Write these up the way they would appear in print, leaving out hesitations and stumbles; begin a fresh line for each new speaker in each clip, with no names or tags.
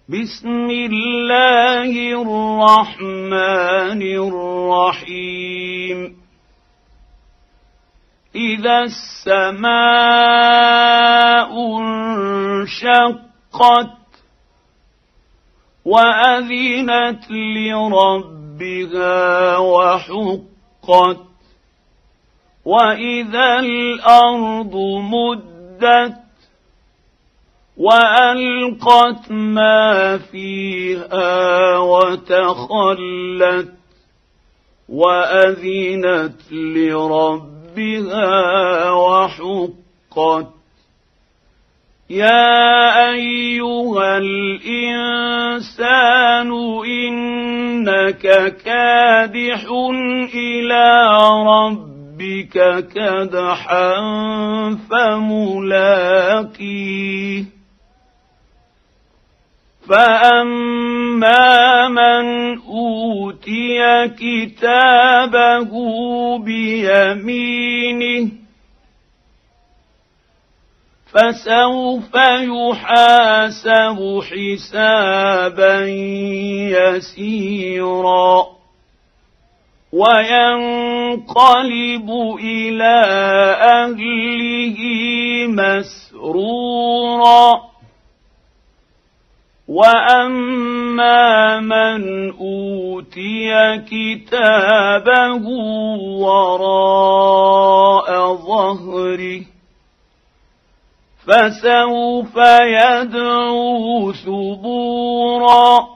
بسم الله الرحمن الرحيم إذا السماء انشقت وأذنت لربها وحقت وإذا الأرض مدت وألقت ما فيها وتخلت وأذنت لربها وحقت يا أيها الإنسان إنك كادح إلى ربك كدحا فملاقيه فأما من أوتي كتابه بيمينه فسوف يحاسب حسابا يسيرا وينقلب إلى أهله مسرورا وأما من أوتي كتابه وراء ظهره فسوف يدعو ثبورا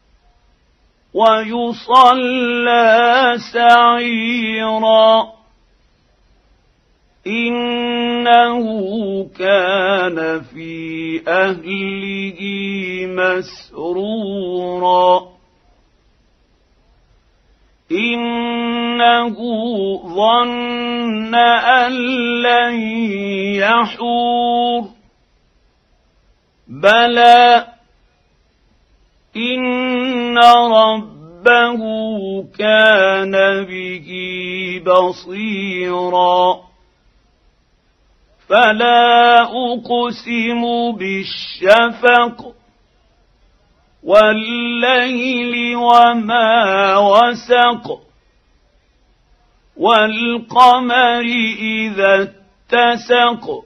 ويصلى سعيرا إنه كان في أهله مسرورا إنه ظن أن لن يحور بلى إن ربه كان به بصيرا فلا أقسم بالشفق والليل وما وسق والقمر إذا اتسق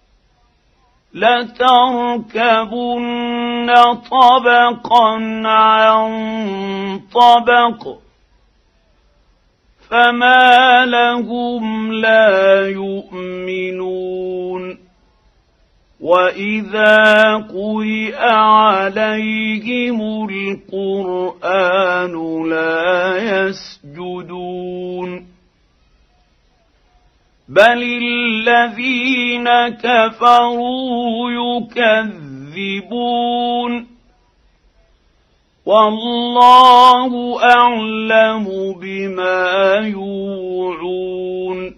لتركبن طبقا عن طبق فما لهم لا يؤمنون وإذا قرئ عليهم القرآن لا يسجدون بل الذين كفروا يكذبون والله أعلم بما يوعون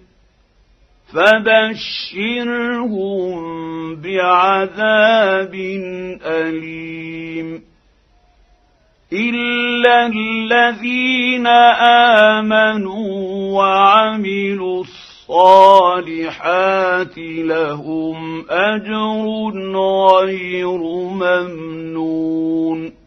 فبشرهم بعذاب أليم إلا الذين آمنوا وعملوا الصالحات لهم أجر غير ممنون